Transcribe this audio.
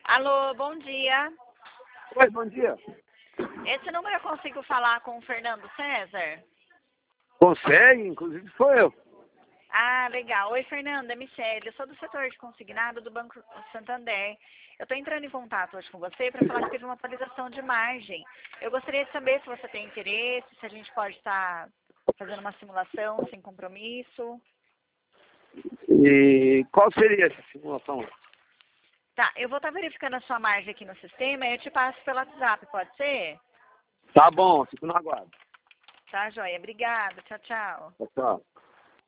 Alô, bom dia. Oi, bom dia. Esse número eu consigo falar com o Fernando César? Consegue? Inclusive sou eu. Ah, legal. Oi, Fernando, é Michele. Eu sou do setor de consignado do Banco Santander. Eu estou entrando em contato hoje com você para falar que teve uma atualização de margem. Eu gostaria de saber se você tem interesse, se a gente pode estar fazendo uma simulação sem compromisso. E qual seria essa simulação? Tá, eu vou estar verificando a sua margem aqui no sistema e eu te passo pelo WhatsApp, pode ser? Tá bom, fico no aguardo. Tá, joia. Obrigada. Tchau, tchau. Tchau, tchau.